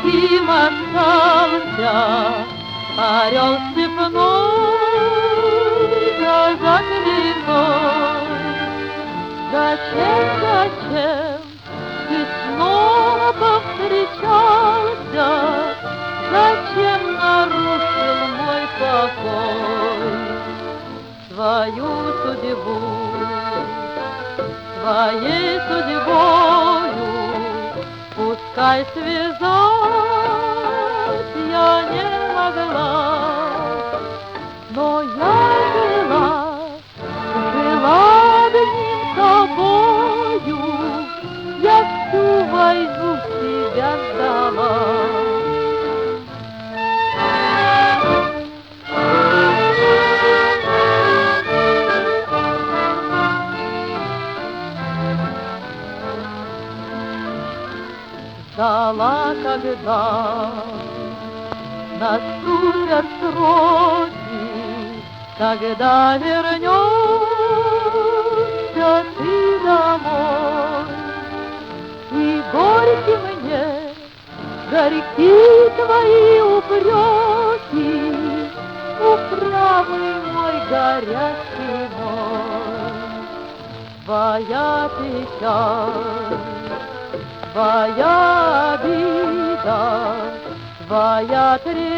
таким остался орел степной, казак лесной. Зачем ты снова повстречался? Зачем нарушил мой покой? Свою судьбу, своей судьбою пускай связать я не могла, но я жила одним тобою, я всю войну тебя ждала. Ждала, когда наступят сроки, когда вернешься ты домой. И горьки мне, горьки твои упреки, упрямый мой горячий мой. Твоя печаль, твоя обида, твоя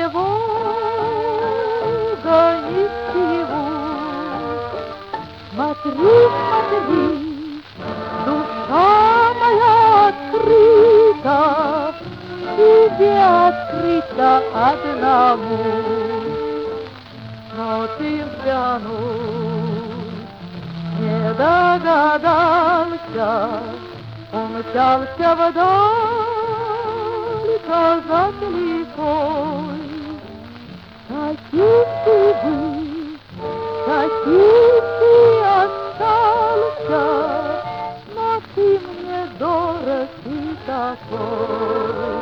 тревога ни к чему. Смотри, смотри, душа моя открыта, тебе открыта одному. Но ты взглянуть не догадался, умчался вдаль казак лихой. Каким ты был, каким ты остался, но ты мне дорог и такой.